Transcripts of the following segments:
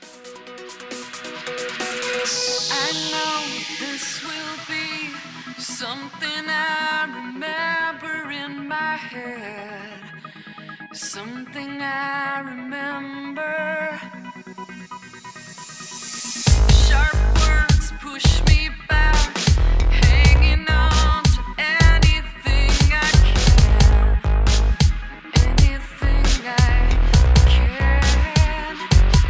I know this will be something I remember in my head. Something I remember. Sharp words push me back, hanging on to anything I can. Anything I can.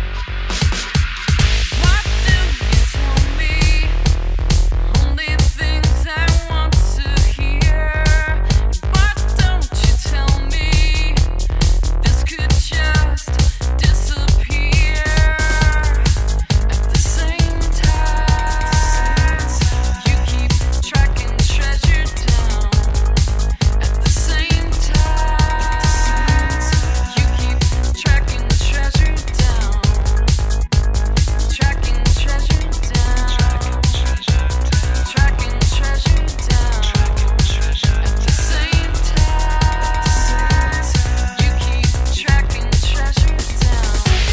What do you tell me? Only things I want to hear. What don't you tell me? This could just disappear. At the same time, you keep tracking treasure down. At the same time, you keep tracking treasure down. Tracking treasure down. Tracking treasure down. At the same time, you keep tracking treasure down.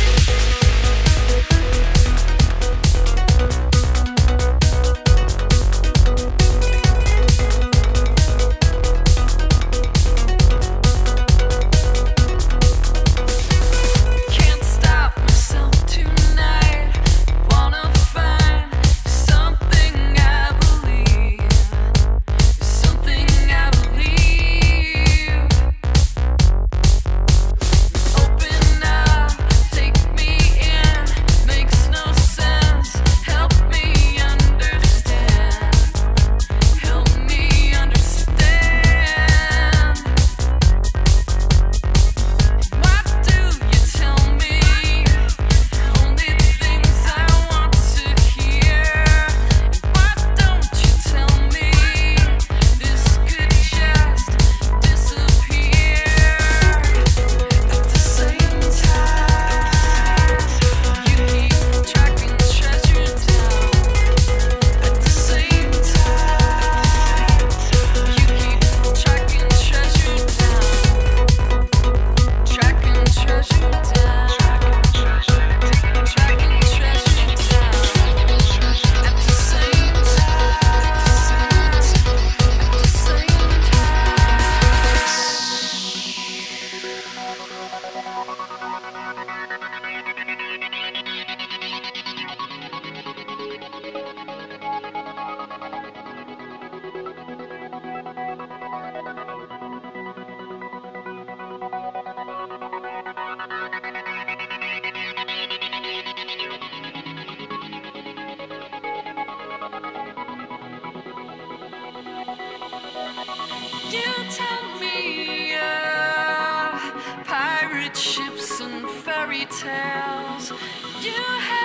Can't stop myself tonight. Wanna find something I believe. Something I believe. Open up, take me in. Makes no sense. Help me understand. Help me understand. What do you tell me? Only things I want to hear. What don't you tell me? This could just disappear. At the same time, you keep tracking treasure down. At the same time, you keep tracking treasure down. Tracking treasure down. Tracking treasure down. At the same time. At the same You tell me pirate ships and fairy tales. You have